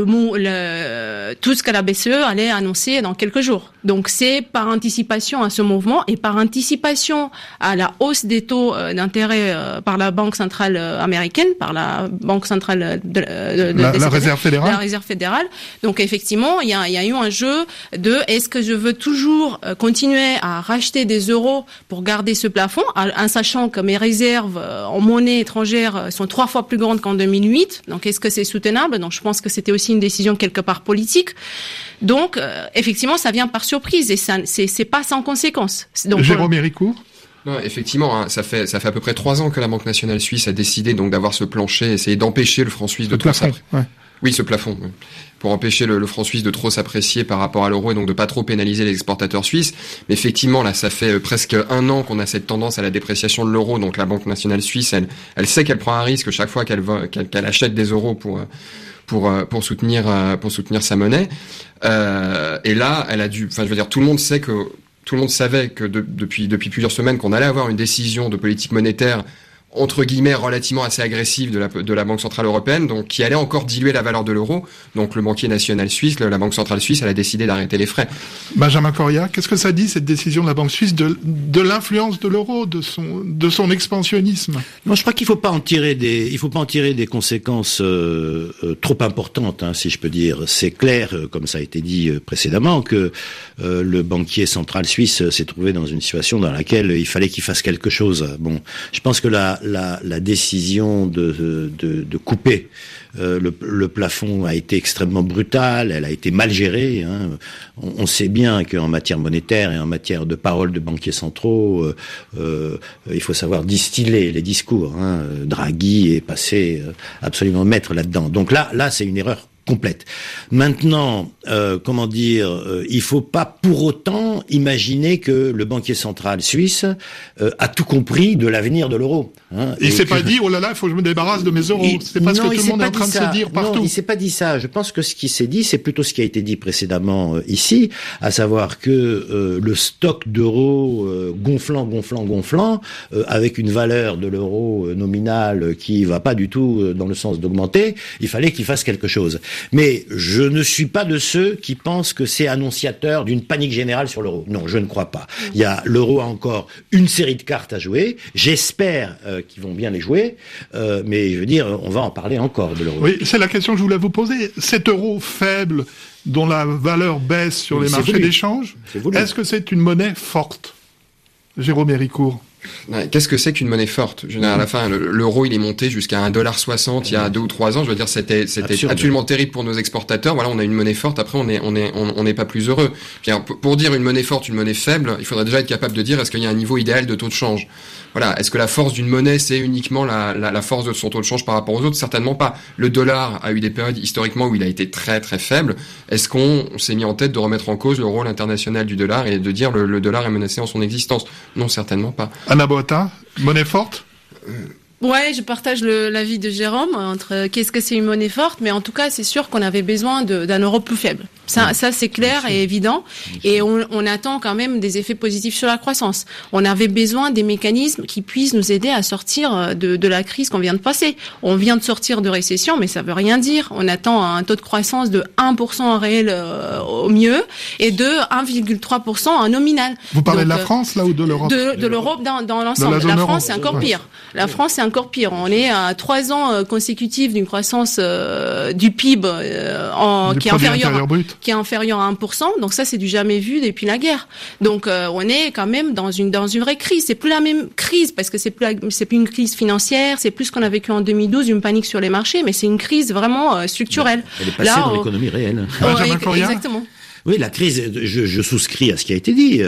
Speaker 4: tout ce que la BCE allait annoncer dans quelques jours. Donc c'est par anticipation à ce mouvement et par anticipation à la hausse des taux d'intérêt par la Banque centrale américaine, par la Banque centrale
Speaker 2: la Réserve fédérale.
Speaker 4: La Réserve fédérale. Donc effectivement, il y a eu un jeu de est-ce que je veux toujours continuer à racheter des euros pour garder ce plafond, en sachant que mes réserves en monnaie étrangère sont 3 fois plus grandes qu'en 2008. Donc est-ce que c'est soutenable? Donc je pense que c'était aussi une décision quelque part politique. Donc effectivement, ça vient par surprise et ça c'est pas sans conséquence. Donc
Speaker 2: Jérôme Héricourt.
Speaker 5: Non, effectivement, ça fait à peu près 3 ans que la Banque nationale suisse a décidé donc d'avoir ce plancher, essayer d'empêcher le franc suisse de trop s'apprécier. Oui, ce plafond. Oui. Pour empêcher le franc suisse de trop s'apprécier par rapport à l'euro et donc de pas trop pénaliser les exportateurs suisses. Mais effectivement, là, ça fait presque 1 an qu'on a cette tendance à la dépréciation de l'euro. Donc la Banque nationale suisse, elle sait qu'elle prend un risque chaque fois qu'elle achète des euros pour soutenir sa monnaie. Et là, elle a dû, tout le monde savait que depuis plusieurs semaines qu'on allait avoir une décision de politique monétaire entre guillemets relativement assez agressive de la Banque centrale européenne, donc qui allait encore diluer la valeur de l'euro. Donc le banquier national suisse, la Banque centrale suisse, elle a décidé d'arrêter les frais.
Speaker 2: Benjamin Correa, qu'est-ce que ça dit cette décision de la Banque suisse de l'influence de l'euro, de son expansionnisme?
Speaker 3: Moi, je crois qu'il faut pas en tirer des conséquences trop importantes, si je peux dire. C'est clair, comme ça a été dit précédemment, que le banquier central suisse s'est trouvé dans une situation dans laquelle il fallait qu'il fasse quelque chose. Bon, je pense que la décision de couper le plafond a été extrêmement brutale, elle a été mal gérée. On sait bien qu'en matière monétaire et en matière de parole de banquiers centraux, il faut savoir distiller les discours. Draghi est passé absolument maître là-dedans. Donc là, c'est une erreur complète. Maintenant, il faut pas pour autant imaginer que le banquier central suisse a tout compris de l'avenir de l'euro.
Speaker 2: Il s'est pas dit, oh là là, il faut que je me débarrasse de mes euros. C'est pas ce que tout le monde est en train de se dire partout.
Speaker 3: Non, il s'est pas dit ça. Je pense que ce qui s'est dit, c'est plutôt ce qui a été dit précédemment ici, à savoir que le stock d'euros gonflant, avec une valeur de l'euro nominale qui va pas du tout dans le sens d'augmenter, il fallait qu'il fasse quelque chose. Mais je ne suis pas de ceux qui pensent que c'est annonciateur d'une panique générale sur l'euro. Non, je ne crois pas. L'euro a encore une série de cartes à jouer. J'espère qu'ils vont bien les jouer. Mais je veux dire, on va en parler encore de l'euro.
Speaker 2: Oui, c'est la question que je voulais vous poser. Cet euro faible dont la valeur baisse sur les marchés d'échange, est-ce que c'est une monnaie forte? Jérôme Héricourt.
Speaker 5: Qu'est-ce que c'est qu'une monnaie forte? À la fin, l'euro, il est monté jusqu'à 1,60$ il y a 2 ou 3 ans. Je veux dire, c'était absolument terrible pour nos exportateurs. Voilà, on a une monnaie forte. Après, on n'est pas plus heureux. Pour dire une monnaie forte, une monnaie faible, il faudrait déjà être capable de dire est-ce qu'il y a un niveau idéal de taux de change? Voilà. Est-ce que la force d'une monnaie, c'est uniquement la force de son taux de change par rapport aux autres? Certainement pas. Le dollar a eu des périodes historiquement où il a été très très faible. Est-ce qu'on s'est mis en tête de remettre en cause le rôle international du dollar et de dire le dollar est menacé en son existence? Non, certainement pas.
Speaker 2: Anna Boata, monnaie forte?
Speaker 4: Ouais, je partage l'avis de Jérôme entre qu'est-ce que c'est une monnaie forte, mais en tout cas, c'est sûr qu'on avait besoin d'un euro plus faible. Ça c'est clair et évident. Et on attend quand même des effets positifs sur la croissance. On avait besoin des mécanismes qui puissent nous aider à sortir de la crise qu'on vient de passer. On vient de sortir de récession, mais ça veut rien dire. On attend un taux de croissance de 1% en réel au mieux et de 1,3% en nominal.
Speaker 2: Vous parlez de la France, là, ou de l'Europe?
Speaker 4: De l'Europe dans l'ensemble. La France, c'est encore pire. La France, c'est encore pire. On est à 3 ans consécutifs d'une croissance du PIB qui est inférieur à 1%. Donc ça, c'est du jamais vu depuis la guerre. Donc on est quand même dans une vraie crise. C'est plus la même crise parce que c'est plus une crise financière. C'est plus ce qu'on a vécu en 2012, une panique sur les marchés, mais c'est une crise vraiment structurelle.
Speaker 3: Elle est passée dans l'économie réelle.
Speaker 4: Exactement.
Speaker 3: Oui, la crise, je souscris à ce qui a été dit,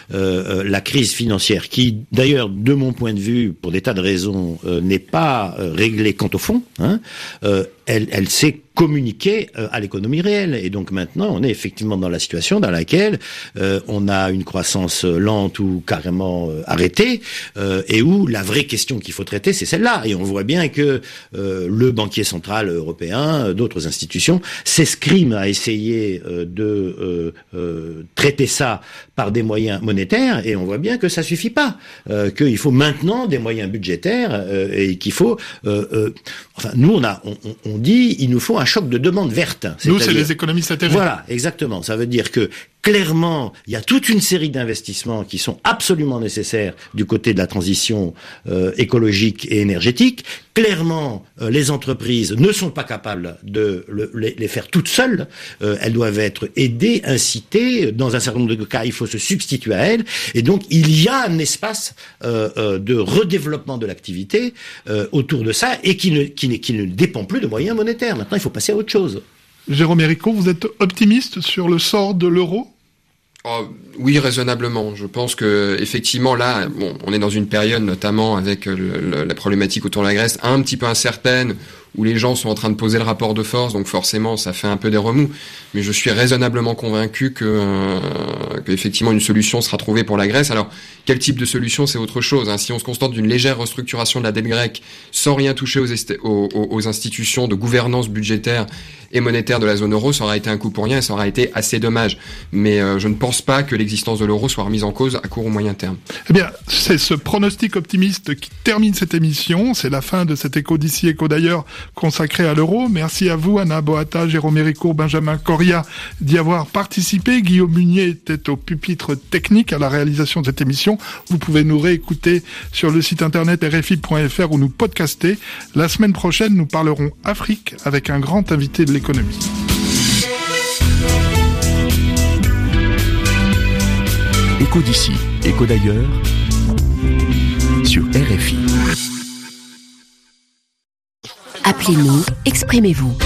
Speaker 3: la crise financière qui, d'ailleurs, de mon point de vue, pour des tas de raisons, n'est pas réglée quant au fond, elle sait communiquer à l'économie réelle. Et donc maintenant, on est effectivement dans la situation dans laquelle on a une croissance lente ou carrément arrêtée, et où la vraie question qu'il faut traiter, c'est celle-là. Et on voit bien que le banquier central européen, d'autres institutions, s'escriment à essayer de traiter ça par des moyens monétaires, et on voit bien que ça suffit pas, qu'il faut maintenant des moyens budgétaires, et qu'il faut... enfin, nous, on dit, il nous faut un choc de demande verte.
Speaker 2: Nous, c'est les économistes atterrés.
Speaker 3: Voilà, exactement. Ça veut dire que, clairement, il y a toute une série d'investissements qui sont absolument nécessaires du côté de la transition écologique et énergétique. Clairement, les entreprises ne sont pas capables de les faire toutes seules. Elles doivent être aidées, incitées. Dans un certain nombre de cas, il faut se substituer à elles. Et donc, il y a un espace de redéveloppement de l'activité autour de ça, et qui ne dépend plus de moyens monétaires. Maintenant, il faut passer à autre chose.
Speaker 2: Jérôme Héricourt, vous êtes optimiste sur le sort de l'euro ?
Speaker 5: Oui, raisonnablement. Je pense que effectivement là, on est dans une période, notamment avec la problématique autour de la Grèce, un petit peu incertaine, où les gens sont en train de poser le rapport de force, donc forcément ça fait un peu des remous. Mais je suis raisonnablement convaincu que effectivement une solution sera trouvée pour la Grèce. Alors quel type de solution, c'est autre chose. Si on se contente d'une légère restructuration de la dette grecque, sans rien toucher aux institutions de gouvernance budgétaire et monétaire de la zone euro, ça aura été un coup pour rien et ça aura été assez dommage. Mais je ne pense pas que l'existence de l'euro soit remise en cause à court ou moyen terme.
Speaker 2: Eh bien, c'est ce pronostic optimiste qui termine cette émission. C'est la fin de cet Écho d'ici, Écho d'ailleurs, consacré à l'euro. Merci à vous, Anna Boata, Jérôme Héricourt, Benjamin Coria, d'y avoir participé. Guillaume Munier était au pupitre technique à la réalisation de cette émission. Vous pouvez nous réécouter sur le site internet rfi.fr ou nous podcaster. La semaine prochaine, nous parlerons Afrique avec un grand invité de l'économie.
Speaker 1: Écho d'ici, Écho d'ailleurs, sur RFI.
Speaker 6: Appelez-nous, exprimez-vous.